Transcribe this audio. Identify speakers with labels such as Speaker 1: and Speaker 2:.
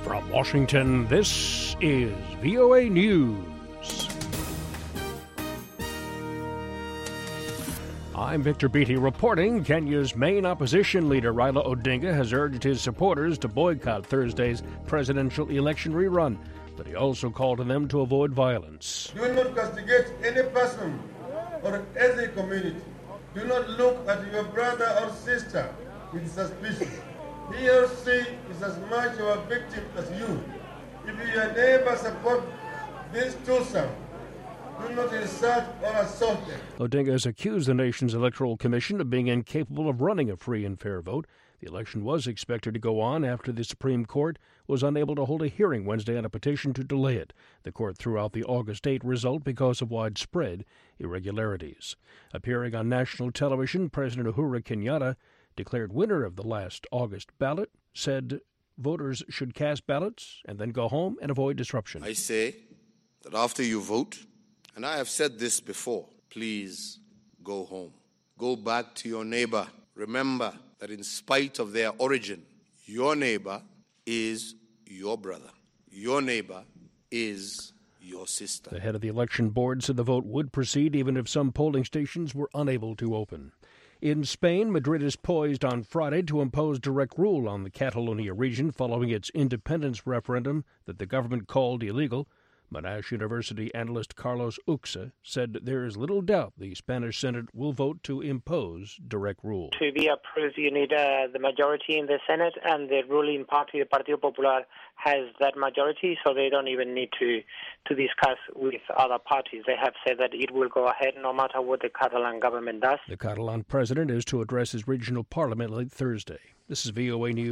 Speaker 1: From Washington, this is VOA News. I'm Victor Beattie reporting. Kenya's main opposition leader, Raila Odinga, has urged his supporters to boycott Thursday's presidential election rerun, but he also called on them to avoid violence.
Speaker 2: Do not castigate any person or any community. Do not look at your brother or sister with suspicion. He or she is as much of a victim as you. If your neighbor supports this twosome, do not insult or assault them.
Speaker 1: Odinga has accused the nation's Electoral Commission of being incapable of running a free and fair vote. The election was expected to go on after the Supreme Court was unable to hold a hearing Wednesday on a petition to delay it. The court threw out the August 8 result because of widespread irregularities. Appearing on national television, President Uhuru Kenyatta, declared winner of the last August ballot, said voters should cast ballots and then go home and avoid disruption.
Speaker 3: I say that after you vote, and I have said this before, please go home. Go back to your neighbor. Remember that in spite of their origin, your neighbor is your brother. Your neighbor is your sister.
Speaker 1: The head of the election board said the vote would proceed even if some polling stations were unable to open. In Spain, Madrid is poised on Friday to impose direct rule on the Catalonia region following its independence referendum that the government called illegal. Monash University analyst Carlos Uxa said there is little doubt the Spanish Senate will vote to impose direct rule.
Speaker 4: To be approved, you need the majority in the Senate, and the ruling party, the Partido Popular, has that majority, so they don't even need to discuss with other parties. They have said that it will go ahead no matter what the Catalan government does.
Speaker 1: The Catalan president is to address his regional parliament late Thursday. This is VOA News.